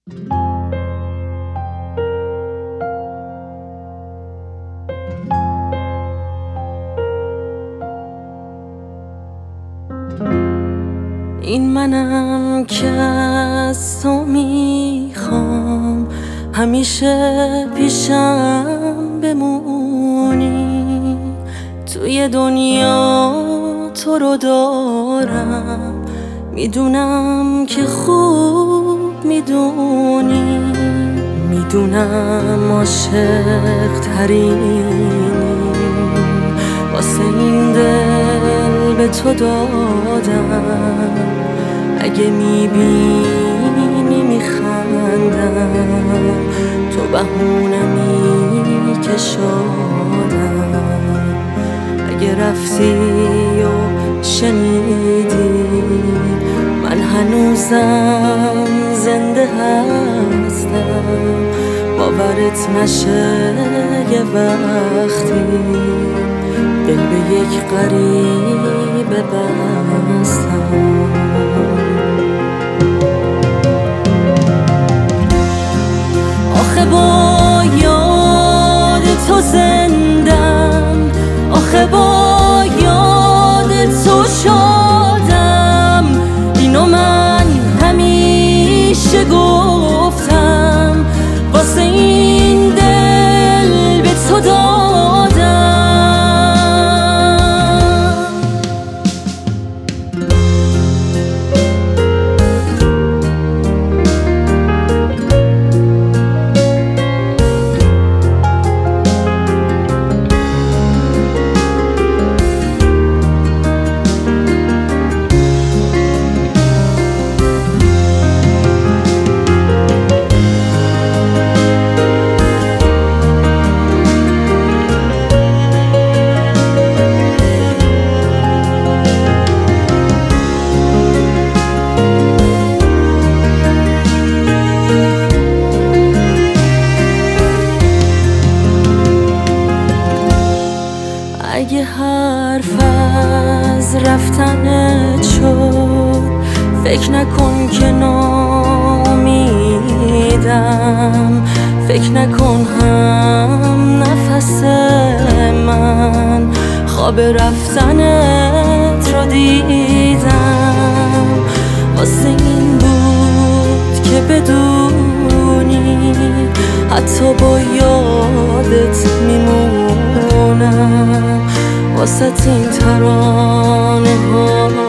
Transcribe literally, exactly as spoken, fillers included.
این منم که از تو میخوام همیشه پیشم بمونی، توی دنیا تو رو دارم، میدونم که خوب میدونی، میدونم عاشق ترینی، واسه این دل به تو دادم، اگه میبینی میخندم، تو بهونمی که شادم، اگه رفتی و شنیدی من هنوزم زنده هستم، باورت نشه یه وقتی دل به یک غریبه بستم. آخه با یاد تو زندم، آخه با یاد تو شادم، اینو من همیشه گفتم، واسه این دل به تو دادم. اگه حرف از رفتنت شد، فکر نکن که نامیدم، فکر نکن هم نفس من خواب رفتنت رو دیدم، واسه این بود که بدونی حتی با یادت میمونم، واسه این ترانه ها